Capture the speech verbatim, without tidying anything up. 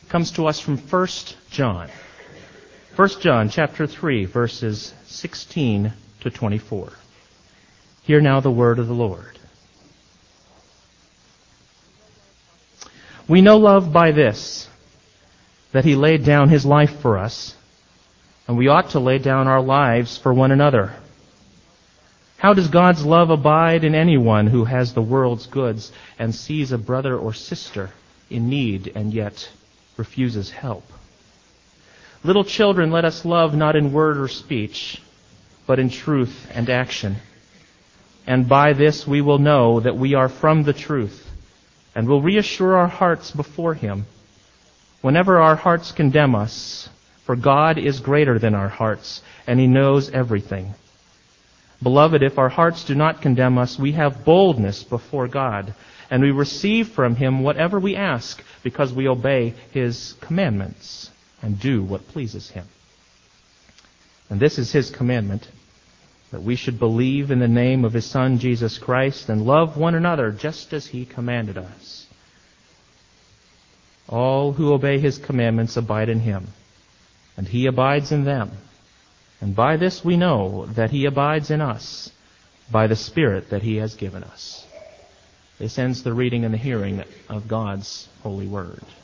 comes to us from First John. First John chapter three, verses sixteen to twenty-four. Hear now the word of the Lord. We know love by this, that he laid down his life for us, and we ought to lay down our lives for one another. How does God's love abide in anyone who has the world's goods and sees a brother or sister in need and yet refuses help? Little children, let us love not in word or speech, but in truth and action. And by this we will know that we are from the truth, and will reassure our hearts before him. Whenever our hearts condemn us, for God is greater than our hearts, and he knows everything. Beloved, if our hearts do not condemn us, we have boldness before God, and we receive from him whatever we ask, because we obey his commandments and do what pleases him. And this is his commandment, that we should believe in the name of his Son, Jesus Christ, and love one another just as he commanded us. All who obey his commandments abide in him, and he abides in them. And by this we know that he abides in us, by the Spirit that he has given us. This ends the reading and the hearing of God's holy word.